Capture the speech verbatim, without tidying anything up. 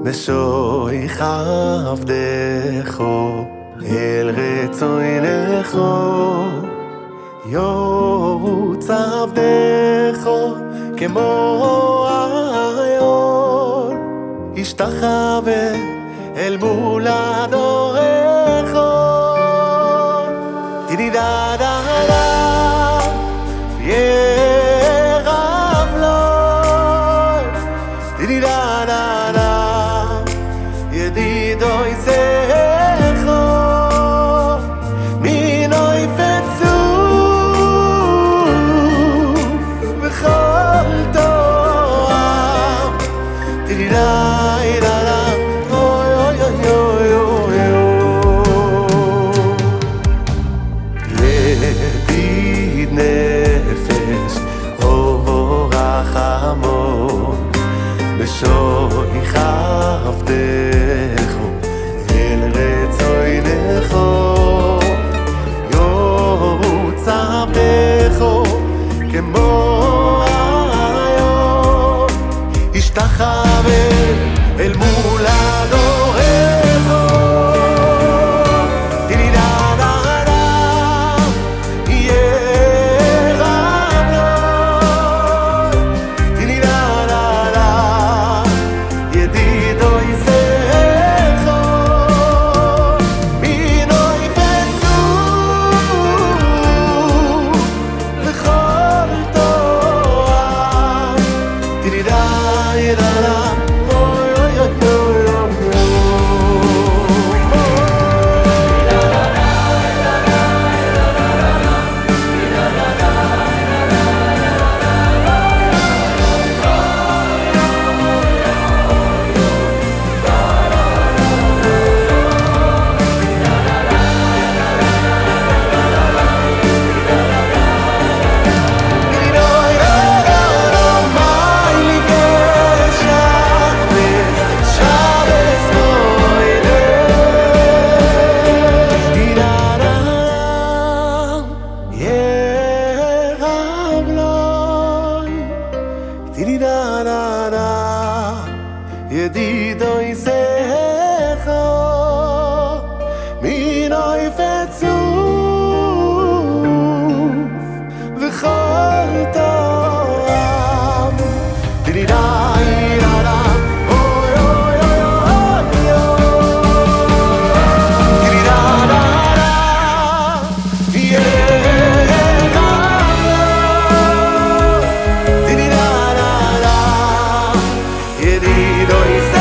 בשויך עבדך אל רצונך ירוץ עבדך כמו היון ישתחווה אל מול אדורך תדידה דה דה ירב לו תדידה דה דה ידידו יסך מינו יפצו בכל תואם תדידה דה דה אוי אוי אוי אוי ידיד נפש אובו רחמון בשויך עבדך אל רצונך ירוץ עבדך כמו היום ישתחווה אל מול אדורך תדידה דה דה ידידו יסך מינו יפצו בכל תואם תדידה דה דה אוי אוי אוי אוי תדידה דה דה ירב לו תדידה דה דה ידידו יסך